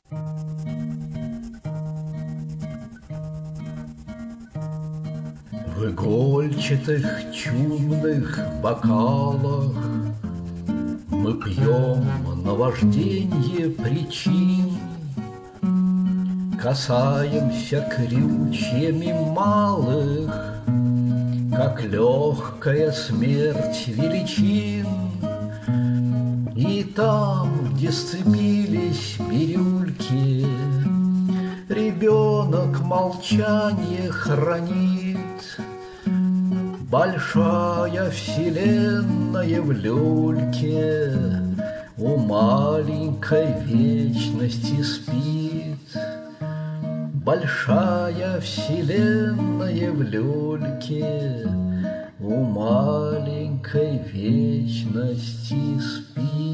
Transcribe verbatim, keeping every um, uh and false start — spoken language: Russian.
В игольчатых чудных бокалах мы пьем наважденье причин, касаемся крючьями малых, как легкая смерть величин. И там, где сцепились бирюльки, ребенок молчание хранит. Большая вселенная в люльке у маленькой вечности спит. Большая вселенная в люльке у маленькой вечности спит.